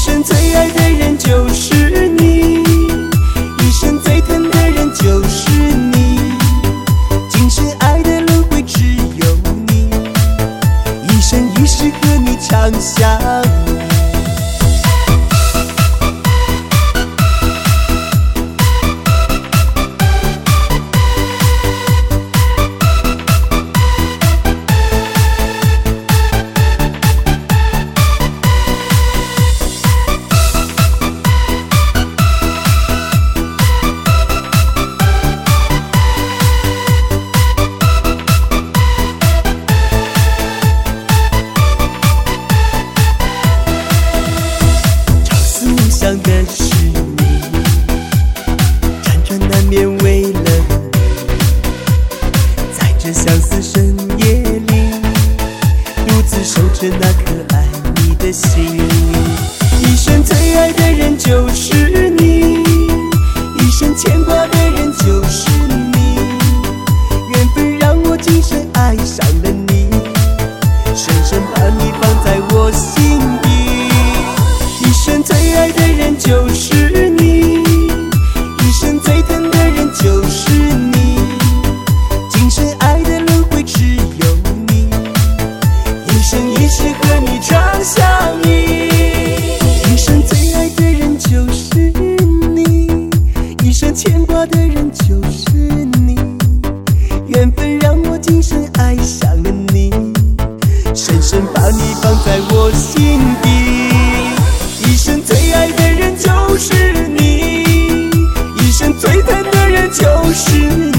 生最爱的人就是你，一生最疼的人就是你，今生爱的轮回只有你，一生一世和你长相依。想的是你，辗转难眠为了你，在这相思深夜里，独自守着那颗爱你的心。一生最爱的人就是你，一生牵挂的人就是你，缘分让我今生爱上了你，深深把你放在我心底。一生最爱的人就是你，一生最疼的人就是你，今生爱的轮回只有你，一生一世和你长相依。一生最爱的人就是你，一生牵挂的人就是你，缘分让我今生爱上了你，深深把你放在我心底。一生最爱的人就是你，一生最疼的人就是你。